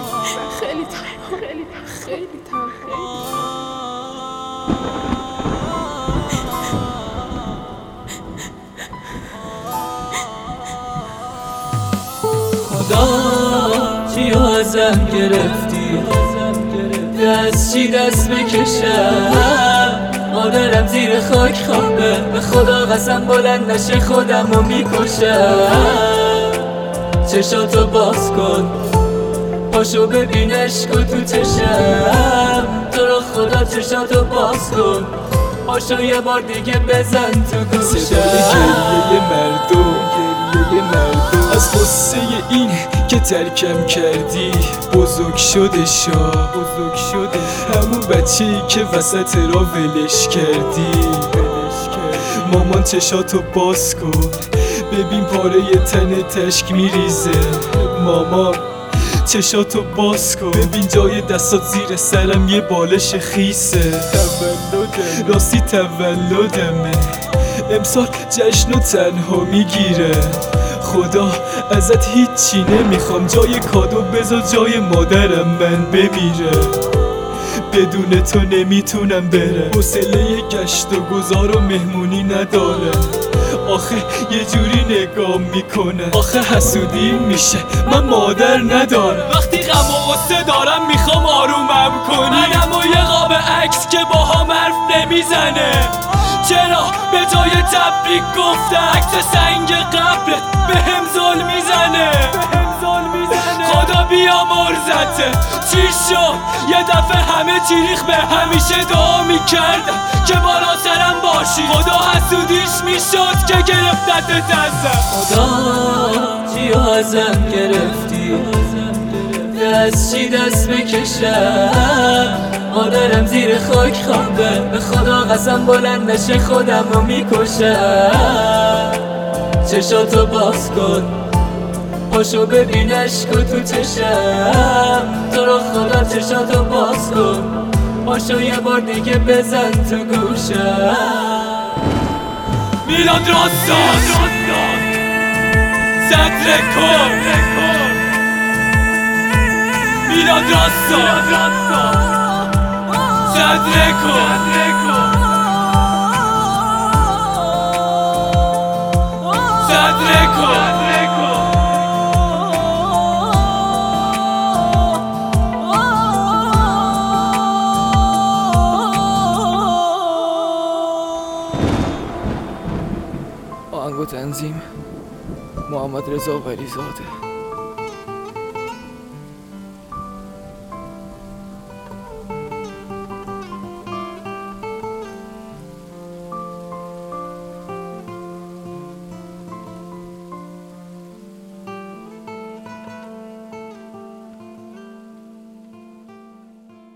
خیلی تنها، خیلی تنها. خدا چیو ازم گرفتی، دست چی دست بکشم، مادرم زیر خاک خوابه، به خدا قسم بلند نشه خودمو میکشم. چشاتو باز کن، پاشو ببین عشقو تو چشم، تو رو خدا چشاتو باز کن، پاشو یه بار دیگه بزن تو گوشم. صدای گریه مردم از غصه این که ترکم کردی بزرگ شده همون بچه‌ای که وسط را ولش کردی. مامان چشاتو باز کن، ببین پاره تن تشک میریزه. مامان چشاتو باز کن، ببین جای دستات زیر سرم یه بالش خیسه. راستی تولدمه امسال، جشن و تنها میگیره. خدا ازت هیچی نمیخوام، جای کادو بذار جای مادرم من بمیره. بدون تو نمیتونم برم، حوصله گشت و گذار و مهمونی نداره. آخه یه جوری نگاه میکنه، آخه حسودی میشه من مادر ندارم. وقتی غم و غصه دارم میخوام آرومم کنی، منم و یه قاب عکس که با هم حرف نمیزنه. چرا به جای تبریک گفته عکس سنگ قبرت بهم زل میزنه. خدا بیامرزته چی شد یه دفعه همه چی ریخ به همیشه دعا میکردم که بالا سرم باشی. خدا حسودیش میشد که گرفتت ازم. خدا چیو ازم گرفتی، دست چی دست بکشم، مادرم زیر خاک خوابه، به خدا قسم بلند نشه خودمو میکشم. چشاتو باز کن، پاشو ببین عشقو تو چشم، تو رو خدا چشاتو باز کن، پاشو یه بار دیگه بزن تو گوشم. میلاد راستان زد رکورد، میلاد راستان زد رکورد. آهنگ و تنظیم محمد رضا ولیزاده.